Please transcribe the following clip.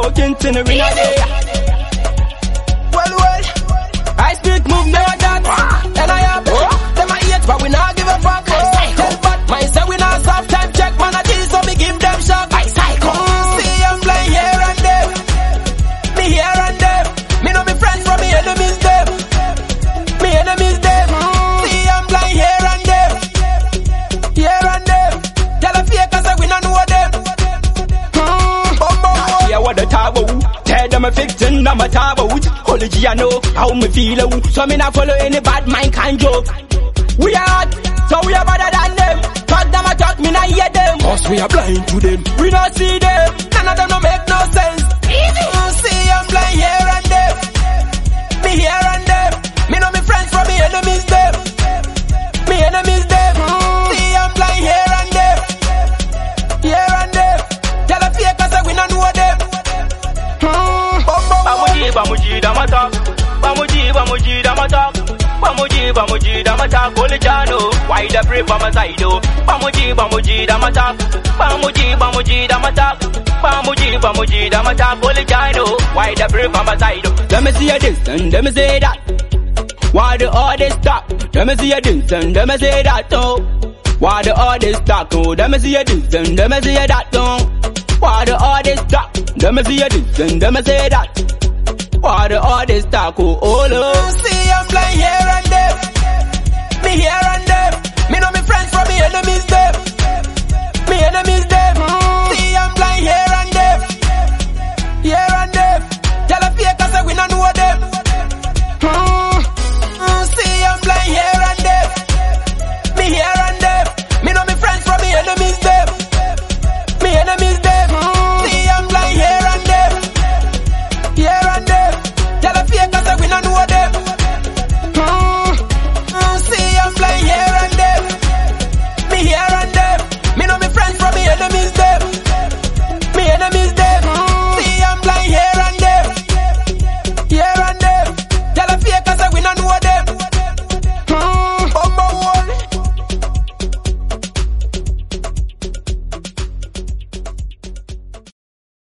smoking till the ring a day. Well, I speak, move, never dance. And I have them a hate, but we not give a fuck. Tell but myself we not soft time check, man a deal, so me give them shock. I psycho. See I'm blind here and there, me here and there. Me know me friends from me enemies them, me enemies them. See I'm blind here and there, here and there. Tell a fake 'cause we not know them. Yeah, what the taboo? Tell them a fiction, I'm a taboo. Holy G, I know how me feel. So me not follow any bad mind can joke. We are hot, so we are better than them. Talk them a talk, me not hear them. Cause we are blind to them, we not see them. None of them no make no sense. See I'm blind here and there, me here and there. Me know me friends from me enemies them, me enemies them. See I'm blind here and there, here and there. Tell a fake 'cause we not know them. Bamuji, damata. Bamuji, damata. Bamuji, damata. Colejano, why the brave on my side? Bamuji, damata. Bamuji, damata. Bamuji, damata. Colejano, why the brave on my side? Let me see this and let me say that. Why the all this talk? Let me see this and let me say that. Oh, why the all this talk? Oh, let me see this and let me say that. Oh, why the all this talk? Let me see this and let me say that. Why the all this talk? Oh, Lord.